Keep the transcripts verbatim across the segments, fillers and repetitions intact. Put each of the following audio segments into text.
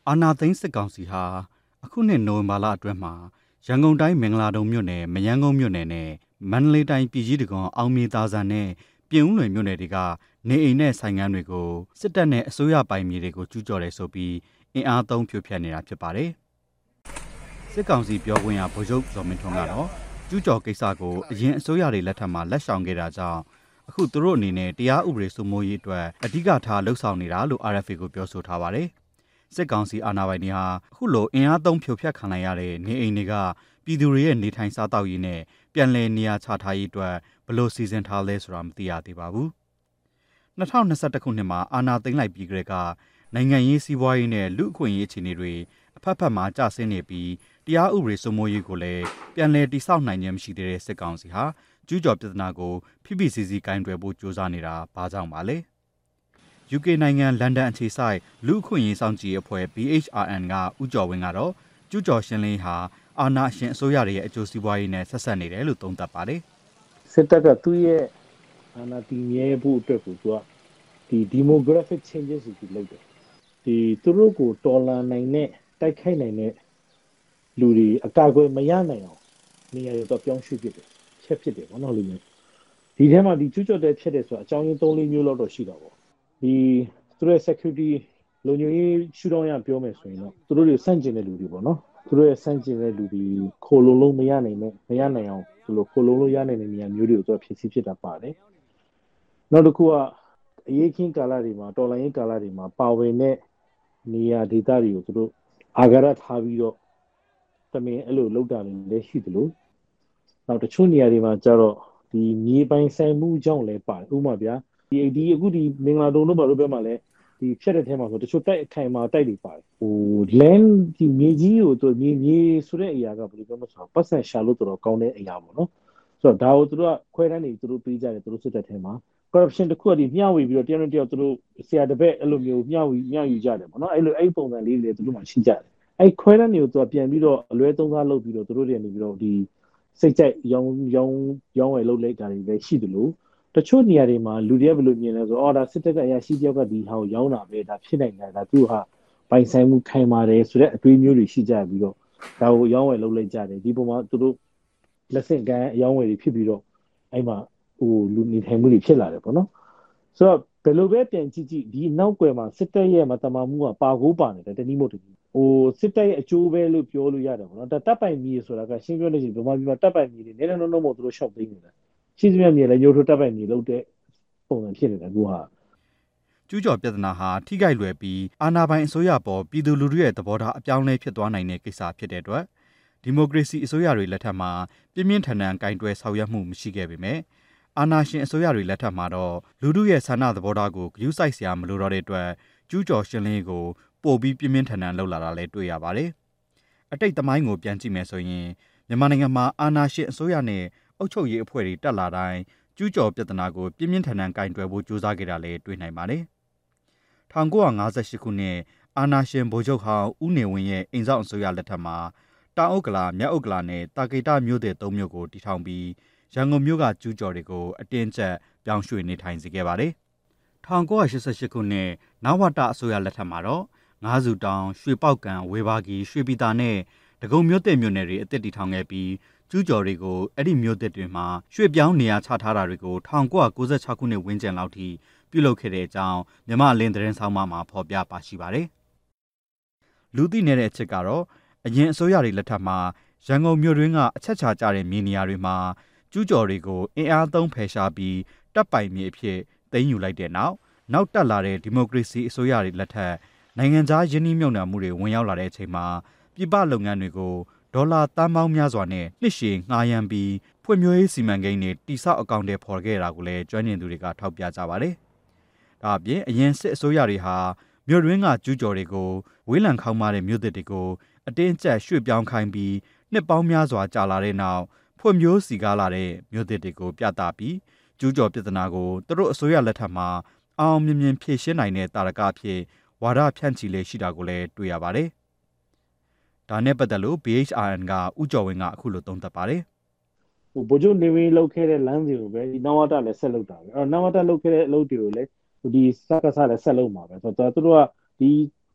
အာနာသိန်းစစ်ကောင်စီဟာအခုနှစ်နိုဝင်ဘာလအတွင်းမှာရန်ကုန်တိုင်းမင်္ဂလာတုံမြို့နယ်မရမ်းကုန်းမြို့နယ်နဲ့မန္တလေးတိုင်းပြည်ကြီးတံခွန်အောင်မြေသာဆန်နဲ့ပြင်ဦးလွင်မြို့နယ်တွေကနေအိမ်နဲ့ဆိုင်ငန်းတွေကိုစစ်တပ်နဲ့အစိုးရပိုင်မြေတွေကိုကျူးကျော်တယ်ဆိုပြီးအင်အားသုံးဖြိုဖျက်နေတာဖြစ်ပါတယ်။စစ်ကောင်စီပြောခွင့်ရဗိုလ်ချုပ်ဇော်မင်းထွန်းကတော့ကျူးကျော်ကိစ္စကိုအရင်အစိုးရတွေလက်ထက်မှာလက်ရှောင်ခဲ့တာကြောင့်အခုသူတို့အနေနဲ့တရားဥပဒေစိုးမိုးရေးအတွက်အဓိကထားလှုံ့ဆော်နေတာလို့ အာ အက်ဖ် အေ ကိုပြောဆိုထားပါတယ်။စစ်ကောင်စီအာဏာပိုင်တွေဟာအခုလိုအင်အားသုံးဖြိုဖျက်ခံလိုက်ရတဲ့နေအိမ်တွေကပြည်သူတွေရဲ့နေထိုင်စားသောက်ရေးနဲ့ပြန်လည်နေရာချထားရေးအတွက်ဘယ်လိုစီစဉ်ထားလဲဆိုတာမသိရသေးပါဘူး။၂၀၂၁ခုနှစ်မှာအာဏာသိမ်းလိုက်ပြီးကြတဲ့ကနိုင်ငံရေးစီးပွားရေးနဲ့လူ့အခွင့်အရေးအခြေအနေတွေအဖက်ဖက်မှာကျဆင်းနေပြီးတရားဥပဒေစိုးမိုးရေးကိုလည်းပြန်လည်တည်ဆောက်နိုင်ခြင်းမရှိသေးတဲ့စစ်ကောင်စီဟာကျူးကျော်ပြဿနာကိုဖိဖိစီစီကင်တွယ်ဖို့ကြိုးစားနေတာဘာကြောင့်ပါလဲ။ ယူကေ နိုင်ငံလန်ဒန်အခြေစိုက်လူ့အခွင့်အရေးစောင့်ကြည့်အဖွဲ့ ဘီ အိတ်ချ် အာ အန် ကဦးကျော်ဝင်းကတော့ကျူးကျော်ရှင်းလင်းဟာအာဏာရှင်အစိုးရတွေရဲ့အကျိုးစီးပွားရေးနဲ့ဆက်ဆက်နေတယ်လို့သုံးသပ်ပါတယ်။စစ်တပ်ကသူ့ရဲ့အာဏာတည်မြဲဖို့အတွက်ကိုသူကဒီ demographic changes ကိုလုပ်တယ်။ဒီသူတို့ကိုတော်လှန်နိုင်တဲ့တိုက်ခိုက်နိုင်တဲ့လူတွေအကာအကွယ်မရနိုင်အောင်နေရာတွေတော့ပြောင်းရွှေ့ဖြစ်တယ်။ချက်ဖြစ်တယ်ပေါ့နော်လူမျိုး။ဒီထဲမှာဒီကျူးကျော်တဲ့ဖြစ်တယ်ဆိုတာအကြောင်းရင်း၃-၄မျိုးလောက်တော့ရှိတာပေါ့။ဒီသူတို့ရဲ့ security လုံခြုံရေးရှုထောင့်ရပြောမယ်ဆိုရင်တော့သူတို့တွေစန့်ကျင်တဲ့လူတွေပေါ့နော်သူတို့ရဲ့စန့်ကျင်တဲ့လူတွေခိုလုံလို့မရနိုင်နဲ့မရနိုင်အောင်သူတို့ခိုလုံလို့ရနိုင်တဲ့နေရာမျိုးတွေကိုသူကဖြစ်စီဖြစ်တာပါတယ်နောက်တစ်ခုကအရေးခင်းကာလတွေမှာတော်လိုင်းရေးကာလတွေမှာပါဝင်တဲ့နေရာဒေသတွေကိုသူတို့အာဃာတထားပြီးတော့တမင်အဲ့လိုလောက်တာလည်းရှိသလိုနောက်တချို့နေရာတွေမှာကျတော့ဒီမြေပိုင်ဆိုင်မှုကြောင့်လည်းပါတယ်ဥပမာဗျာဒီဒီအခုဒီမင်္ဂလာတုံတို့ဘာလို့ပြောမှလဲဒီဖြတ်တဲ့ထဲမှာဆိုတချို့တိုက်အခိုင်မှာတိုက်တွေပါတယ်ဟို land ဒီမြေကြီးကိုသူမြေမြေဆိုတဲ့အရာကဘယ်လိုပြောမလဲဆိုတော့ပတ်စံရှာလို့တော်တော်ကောင်းတဲ့အရာပေါ့နော်ဆိုတော့ဒါကိုသူတို့ကခွဲတန်းနေသူတို့ပေးကြတယ်သူတို့စစ်တဲ့ထဲမှာ corruption တစ်ခုကဒီမျှဝေပြီးတော့တယောက်နဲ့တယောက်သူတို့ဆရာတပည့်အဲ့လိုမျိုးမျှဝေမျှယူကြတယ်ပေါ့နော်အဲ့လိုအဲ့ပုံစံလေးတွေသူတို့မှရှိကြတယ်အဲ့ခွဲတန်းတွေကိုသူကပြန်ပြီးတော့အလွဲသုံးစားလုပ်ပြီးတော့သူတို့တွေနေပြီးတော့ဒီစိတ်ကြိုက်ရောင်းရောင်းရောင်းဝယ်လုပ်လိုက်တာတွေလည်းရှိတယ်လို့တချို့နေရာတွေမှာလူတွေကဘယ်လိုမြင်လဲဆိုတော့အော်ဒါစစ်တပ်ကအရာရှိတယောက်ကဒီဟာကိုရောင်းတာပဲဒါဖြစ်နိုင်တယ်ဒါသူ့ဟာပိုင်ဆိုင်မှုခိုင်မာတယ်ဆိုတဲ့အတွေးမျိုးတွေရှိကြပြီးတော့ဒါကိုရောင်းဝယ်လုပ်လိုက်ကြတယ်ဒီပုံမှာသူတို့လက်ဆင့်ကမ်းအရောင်းဝယ်တွေဖြစ်ပြီးတော့အဲ့မှာဟိုလူနေထိုင်မှုတွေဖြစ်လာတယ်ပေါ့နော်ဆိုတော့ဘယ်လိုပဲပြန်ကြည့်ကြည့်ဒီနောက်ွယ်မှာစစ်တပ်ရဲ့မတမာမှုကပါကိုးပါနေတယ်တနည်းမို့တနည်းဟိုစစ်တပ်ရဲ့အကျိုးပဲလို့ပြောလို့ရတယ်ပေါ့နော်ဒါတပ်ပိုင်မြေဆိုတာကရှင်းပြောလို့ရှိရင်ဗမာပြည်မှာတပ်ပိုင်မြေတွေနည်းနည်းလုံးမို့သူတို့ရှောက်သိမ်းနေတာရှိသမျှမြေလည်းညှို့ထိုးတပ်ပိုင်မြေလုပ်တဲ့ပုံစံဖြစ်နေတာကူဟာကျူးကျော်ပြဿနာဟာထိခိုက်လွယ်ပြီးအာဏာပိုင်အစိုးရပေါ်ပြည်သူလူထုရဲ့သဘောထားအပြောင်းလဲဖြစ်သွားနိုင်တဲ့ကိစ္စဖြစ်တဲ့အတွက်ဒီမိုကရေစီအစိုးရတွေလက်ထက်မှာပြင်းပြင်းထန်ထန်ကင်တွယ်ဆောင်ရွက်မှုမရှိခဲ့ပေမဲ့အာဏာရှင်အစိုးရတွေလက်ထက်မှာတော့လူထုရဲ့ဆန္ဒသဘောထားကိုဂရုစိုက်စရာမလိုတော့တဲ့အတွက်ကျူးကျော်ရှင်းလင်းကိုပို့ပြီးပြင်းပြင်းထန်ထန်လှုပ်လာတာလည်းတွေ့ရပါတယ်။အတိတ်သမိုင်းကိုပြန်ကြည့်မယ်ဆိုရင်မြန်မာနိုင်ငံမှာအာဏာရှင်အစိုးရနဲ့အုပ်ချုပ်ရေးအဖွဲ့တွေတက်လာတိုင်းကျူးကျော်ပြဿနာကိုပြင်းပြင်းထန်ထန်ကင်တွယ်ဖို့ကြိုးစားခဲ့တာလည်းတွေ့နိုင်ပါတယ်။၁၉၅၈ခုနှစ်အာဏာရှင်ဗိုလ်ချုပ်ဟောင်းဦးနေဝင်းရဲ့အိမ်စောင့်အစိုးရလက်ထက်မှာတောင်ဥက္ကလာမြောက်ဥက္ကလာနဲ့တာကေတမြို့တွေသုံးမြို့ကိုတည်ထောင်ပြီးရန်ကုန်မြို့ကကျူးကျော်တွေကိုအတင်းကျပ်ပြောင်းရွှေ့နေထိုင်စေခဲ့ပါတယ်။၁၉၈၈ခုနှစ်နဝတအစိုးရလက်ထက်မှာတော့ငါးစုတောင်ရွှေပေါက်ကံဝေဘာဂီရွှေပြည်သာနဲ့ဒဂုံမြို့တဲ့မြို့နယ်တွေအသစ်တည်ထောင်ခဲ့ပြီးကျူးကျော်တွေကိုအဲ့ဒီမြို့သစ်တွေမှာရွှေ့ပြောင်းနေရာချထားတာတွေကို၁၉၉၆ခုနှစ်ဝန်းကျင်လောက်ထိပြုလုပ်ခဲ့တဲ့အကြောင်းမြမအလင်းသတင်းဆောင်မှာဖော်ပြပါရှိပါတယ်။လူသိနေတဲ့အချက်ကတော့အရင်အစိုးရတွေလက်ထက်မှာရန်ကုန်မြို့တွင်းကအချက်ချာကျတဲ့မြေနေရာတွေမှာကျူးကျော်တွေကိုအင်အားသုံးဖယ်ရှားပြီးတပ်ပိုင်မြေအဖြစ်သိမ်းယူလိုက်တဲ့နောက်နောက်တက်လာတဲ့ဒီမိုကရေစီအစိုးရတွေလက်ထက်နိုင်ငံခြားယင်းနှိမ့်မြုပ်နှံမှုတွေဝင်ရောက်လာတဲ့အချိန်မှာပြည်ပလုပ်ငန်းတွေကိုဒေါ်လာတန်ပေါင်းများစွာနဲ့နှစ်ရှည်ငှားရမ်းပြီးဖွံ့ဖြိုးရေးစီမံကိန်းတွေတိစောက်အကောင့်တွေဖော်ခဲ့တာကိုလည်းကျွမ်းကျင်သူတွေကထောက်ပြကြပါတယ်။ဒါအပြင်အရင်စစ်အစိုးရတွေဟာမြို့တွင်းကကျူးကျော်တွေကိုဝေးလံခေါင်းမာတဲ့မြို့သစ်တွေကိုအတင်းကျပ်ရွှေ့ပြောင်းခိုင်းပြီးနှစ်ပေါင်းများစွာကြာလာတဲ့နောက်ဖွံ့ဖြိုးစီကားလာတဲ့မြို့သစ်တွေကိုပြသပြီးကျူးကျော်ပြဿနာကိုသူတို့အစိုးရလက်ထက်မှာအောင်မြင်မြင်ဖြေရှင်းနိုင်တဲ့တာရကအဖြစ်ဝါဒဖြန့်ချီလေးရှိတာကိုလည်းတွေ့ရပါတယ်။ဒါနဲ့ပတ်သက်လို့ ဘီ အိတ်ချ် အာ အန် ကဦးကျော်ဝင်းကအခုလိုသုံးသပ်ပါတယ်။ဟိုဗိုလ်ချုပ်နေဝင်းလောက်ခဲ့တဲ့လမ်းစဉ်ကိုပဲဒီနဝတလည်းဆက်လုပ်တာပဲ။အဲ့တော့နဝတလုပ်ခဲ့တဲ့အလုပ်တွေကိုလည်းဒီစကားစားလည်းဆက်လုပ်မှာပဲ။ဆိုတော့သူတို့ကဒီ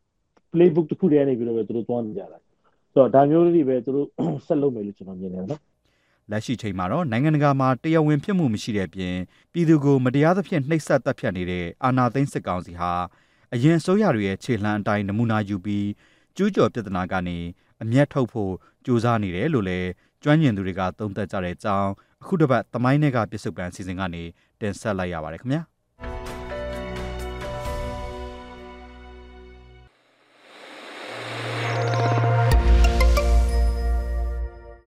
playbook တစ်ခုတည်းနေပြီးတော့ပဲသူတို့သွားနေကြတာဆိုတော့ဒါမျိုးတွေပဲသူတို့ဆက်လုပ်မယ်လို့ကျွန်တော်မြင်တယ်နော်လက်ရှိချိန်မှာတော့နိုင်ငံတကာမှာတရားဝင်ဖြစ်မှုမရှိတဲ့အပြင်ပြည်သူကိုမတရားသဖြင့်နှိပ်စက်တပ်ဖြတ်နေတဲ့အာဏာသိမ်းစစ်ကောင်စီဟာအရင်အစိုးရတွေရဲ့ခြေလှမ်းအတိုင်းနမူနာယူပြီးကျူးကျော်ပြဿနာကနေအမျက်ထုတ်ဖို့ကြိုးစားနေတယ်လို့လည်းကျွမ်းကျင်သူတွေကသုံးသပ်ကြတဲ့အကြောင်းအခုတစ်ပတ်သမိုင်းထဲကပြစ်စုံပန်အစီအစဉ်ကနေတင်ဆက်လိုက်ရပါတယ်ခင်ဗျာ